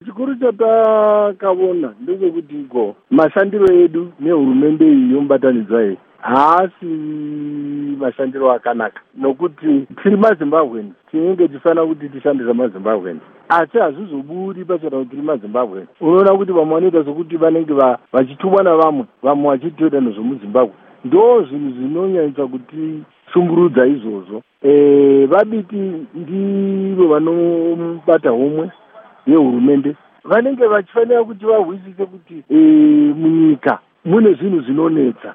Chikuru chatakaona ndechekuti mashandiro edu nehurumende iyi yomubatanidzwa iyi haasi mashandiro akanaka, nokuti tiri maZimbabweans tinenge tifanira kuti tishande samaZimbabweans, asi hazvizoburi pachana kuti tiri maZimbabweans. Unoona kuti vamwe vanoita sokuti vanenge vachitumwa navamwe, vamwe vachitoita nezvemuZimbabwe. Ndo zvinhu zvinonyanyisa kuti shungurudza izvozvo. Vabiti ndivo vanobata homwe yehurumende, vanenge vachifanira kuti vahwisise kuti munyika mune zvinhu zvinonetsa,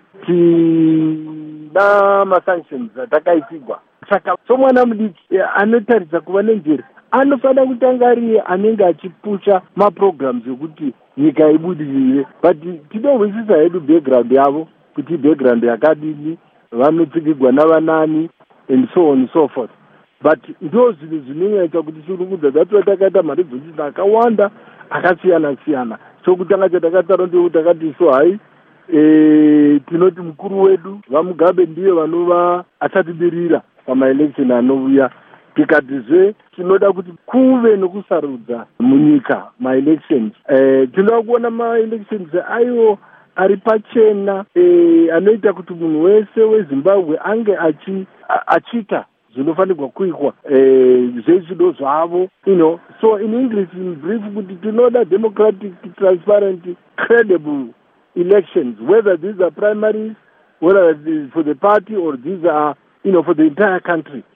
tina masanctions atakaitigwa. Saka somwana mudiki anotaridza kuva nenjere anofanira kutanga ari anenge achipusha maprograms ekuti nyika ibudirire, but tinohwisisa hedu background yavo kuti background yakadini, vanotsikigwa navanani and so on and so forth. But ndo zvinhu zvinonyaita kuti shurumudza dzati takaita marevolution akawanda akasiyana-siyana. Chokutanga chatakatara ndeo takati so hai tinoti mukuru wedu vaMugabe ndiye vanova asatidirira pamaelection anouya. Tikatizve tinoda kuti kuve nokusarudza munyika maelections. Tinoda kuona maelections aiwo ari pachena, anoita kuti munhu wese weZimbabwe ange achita zvinofanirwa kuitwa zvezvido zvavo, so in English in brief kuti tinoda democratic, transparent, credible elections, whether these are primaries, whether it is for the party or these are for the entire country.